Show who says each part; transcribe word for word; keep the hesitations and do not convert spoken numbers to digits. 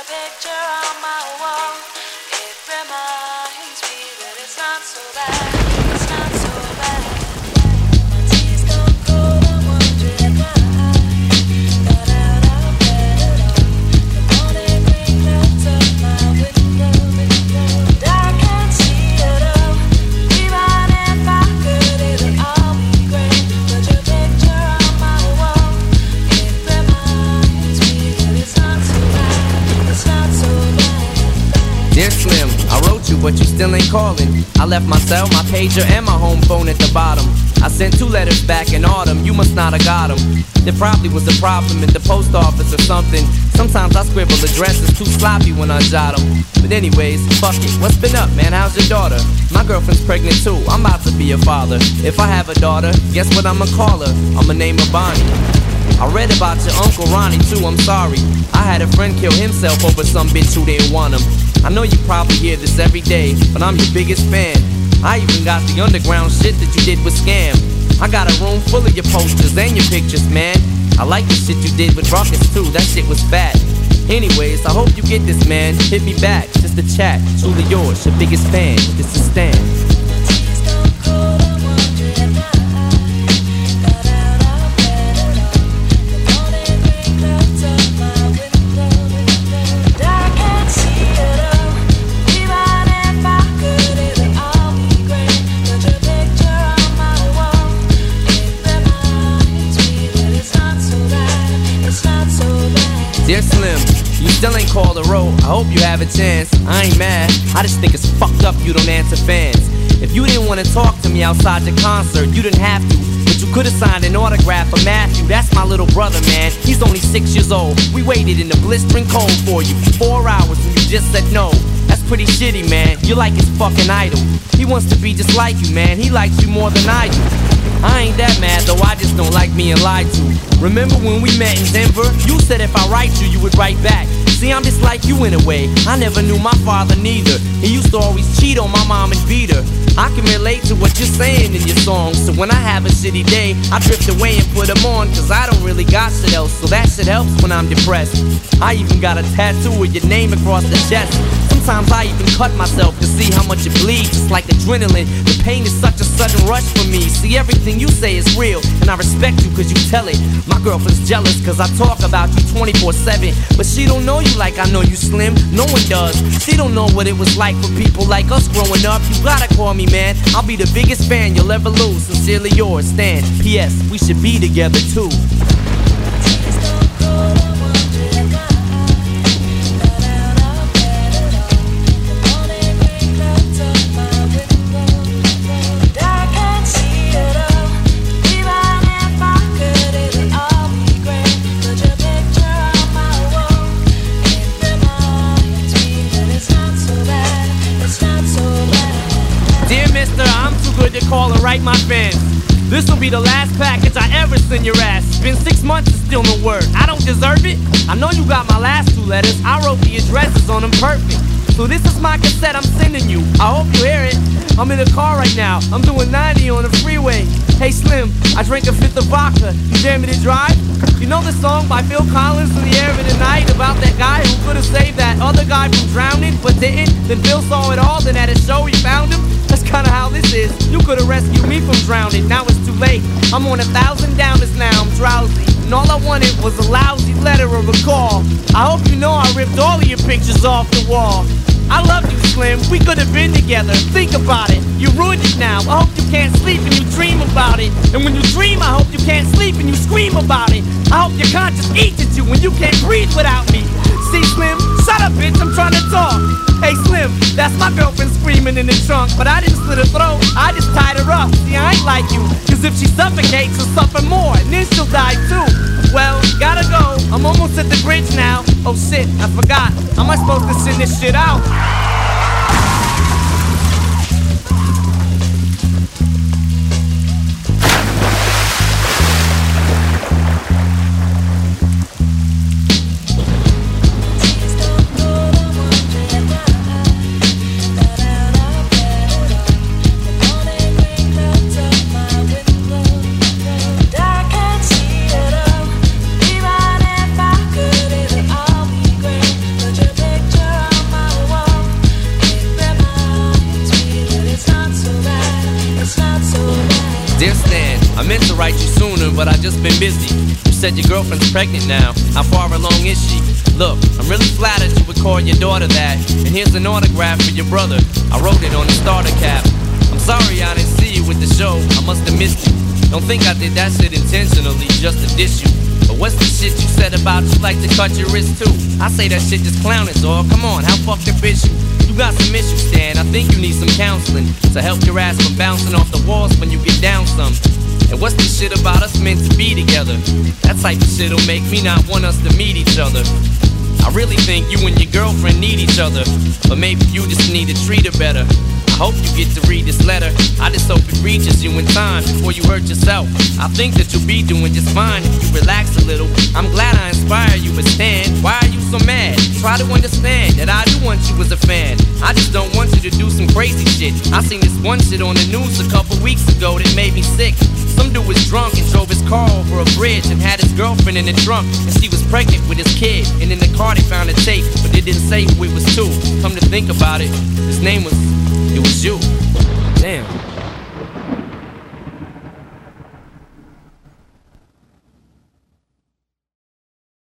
Speaker 1: your picture on my wall. It reminds me that it's not so bad. It's not so bad. My tea's gone cold, I'm wondering why. Got out of bed at all. The morning rain clouds up my window, and I can't see it all. Even if I could, it'll all be great. Put your picture on my wall. It reminds me that it's not so bad. It's not so bad.
Speaker 2: Dear Slim, I wrote you, but you still ain't calling. I left my cell, my pager, and my home phone at the bottom. I sent two letters back in autumn, you must not have got them. There probably was a problem in the post office or something. Sometimes I scribble addresses too sloppy when I jot them. But anyways, fuck it, what's been up, man? How's your daughter? My girlfriend's pregnant too, I'm about to be a father. If I have a daughter, guess what I'ma call her? I'ma name her Bonnie. I read about your Uncle Ronnie too, I'm sorry. I had a friend kill himself over some bitch who didn't want him. I know you probably hear this every day, but I'm your biggest fan. I even got the underground shit that you did with Scam. I got a room full of your posters and your pictures, man. I like the shit you did with Ruckus too, that shit was fat. Anyways, I hope you get this, man. Hit me back, just a chat. Truly yours, your biggest fan. This is Stan. Dear Slim, you still ain't called a road. I hope you have a chance. I ain't mad, I just think it's fucked up you don't answer fans. If you didn't want to talk to me outside your concert, you didn't have to, but you could've signed an autograph for Matthew. That's my little brother, man. He's only six years old. We waited in the blistering cold for you for four hours and you just said no. That's pretty shitty, man. You're like his fucking idol. He wants to be just like you, man. He likes you more than I do. I ain't that mad though, I just don't like being lied to. Remember when we met in Denver? You said if I write you, you would write back. See, I'm just like you in a way. I never knew my father neither. He used to always cheat on my mom and beat her. I can relate to what you're saying in your songs. So when I have a shitty day, I drift away and put them on. Cause I don't really got shit else, so that shit helps when I'm depressed. I even got a tattoo with your name across the chest. Sometimes I even cut myself to see how much it bleeds. It's like adrenaline, the pain is such a sudden rush for me. See, everything you say is real, and I respect you cause you tell it. My girlfriend's jealous cause I talk about you twenty-four seven. But she don't know you like I know you, Slim. No one does. She don't know what it was like for people like us growing up. You gotta call me, man. I'll be the biggest fan you'll ever lose. Sincerely yours, Stan. P S. We should be together too. To call and write my fans. This'll be the last package I ever send your ass. It's been six months and still no word. I don't deserve it. I know you got my last two letters. I wrote the addresses on them perfect. So this is my cassette I'm sending you. I hope you hear it. I'm in the car right now. I'm doing ninety on the freeway. Hey Slim, I drank a fifth of vodka. You dare me to drive? You know the song by Phil Collins, In the Air of the Night, about that guy who could have saved that other guy from drowning but didn't? Then Phil saw it all, then at a show he found him. That's kinda how this is. You could've rescued me from drowning, now it's too late. I'm on a thousand downers now, I'm drowsy. And all I wanted was a lousy letter or a call. I hope you know I ripped all of your pictures off the wall. I love you, Slim, we could've been together. Think about it, you ruined it now. I hope you can't sleep and you dream about it. And when you dream, I hope you can't sleep and you scream about it. I hope your conscience eats at you when you can't breathe without me. See, Slim, shut up, bitch, I'm trying to talk. Hey, Slim, that's my girlfriend screaming in the trunk. But I didn't slit her throat, I just tied her up. See, I ain't like you, cause if she suffocates, she'll suffer more, and then she'll die too. Well, gotta go, I'm almost at the bridge now. Oh shit, I forgot, how am I supposed to send this shit out?
Speaker 1: But
Speaker 2: I meant to write you sooner, but I just been busy. You said your girlfriend's pregnant now. How far along is she? Look, I'm really flattered you would call your daughter that. And here's an autograph for your brother. I wrote it on the starter cap. I'm sorry I didn't see you with the show. I must have missed you. Don't think I did that shit intentionally just to diss you. But what's the shit you said about you like to cut your wrist too? I say that shit just clowning, dawg. Come on, how fucked up is you? You got some issues, Stan. I think you need some counseling to help your ass from bouncing off the walls when you get down some. And what's the shit about us meant to be together? That type of shit'll make me not want us to meet each other. I really think you and your girlfriend need each other, but maybe you just need to treat her better. I hope you get to read this letter. I just hope it reaches you in time before you hurt yourself. I think that you'll be doing just fine if you relax a little. I'm glad I inspire you, but Stan, why are you so mad? Try to understand that I do want you as a fan. I just don't want you to do some crazy shit. I seen this one shit on the news a couple weeks ago that made me sick. Some dude was drunk and drove his car over a bridge and had his girlfriend in the trunk, and she was pregnant with his kid. And in the car they found a tape, but they didn't say who it was to. Come to think about it, his name was, it was you. Damn.